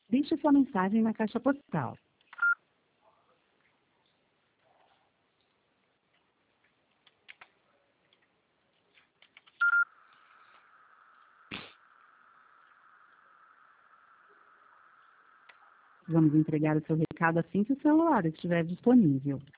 Deixe sua mensagem na caixa postal. Vamos entregar o seu recado assim que o celular estiver disponível.